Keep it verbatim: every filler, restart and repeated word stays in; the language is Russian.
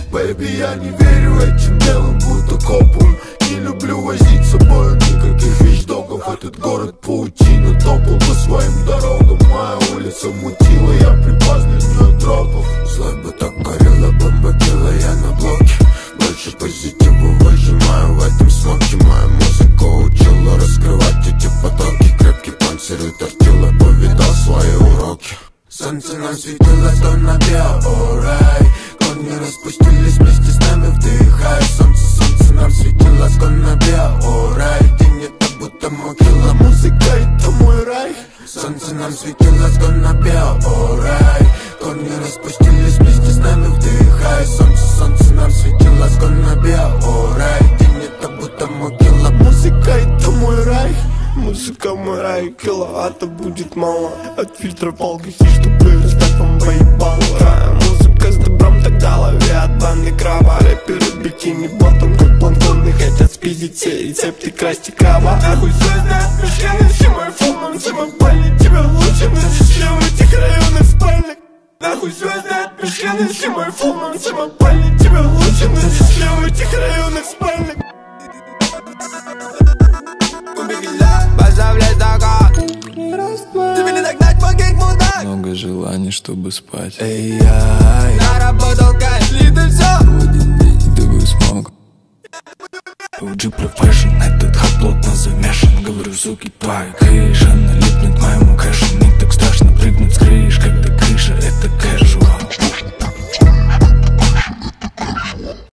Бэйби, я не верю этим белым будто копам. Не люблю возить с собой никаких вещдогов. Этот город паутина, топал по своим дорогам. Моя улица мутила, я припас для нее тропов. Злой бы так горела, бомбакила я на блоке. Больше позитива выжимаю в этом смоке. Моя музыка учила раскрывать эти потоки. Крепкий панцирь тортила, повидал свои уроки. Солнце нам светилось, то набил, о рай. Корни распустились вместе с нами, вдыхай. Солнце, солнце нам светилось, гон набил, о рай. День это будто могила, музыка это мой рай. Солнце нам светилось, гон набил, о рай. Корни распустились вместе с нами, вдыхай. Солнце, солнце нам светилось, гон набил, о рай. День это будто могила, музыка это мой рай. Музыка мой рай, киловатта будет мало. От фильтра полгаси, чтобы раздать вам поебало. Музыка с добром тогда лови от банды краба. Рэперы бикини ботом, как планктоны, хотят спиздить все рецепты красти краба. Нахуй звезды от мужчины, все мои фоном, все мои пальни. Тебя лучше носишь в этих районах спальник. Нахуй звезды от мужчины, все мои фоном, все мои пальни. Тебя лучше носишь в этих районах спальник. Поставляй стакан, тебе не догнать, покик мудак. Много желаний, чтобы спать. Эй-яй, наработал кайф, лито все. В один день ты бы смог. о джи Profession, этот хат плотно замешан. Говорю, суки, покрыша налипнет моему кэшу. Не так страшно прыгнуть с крыш, когда крыша это casual.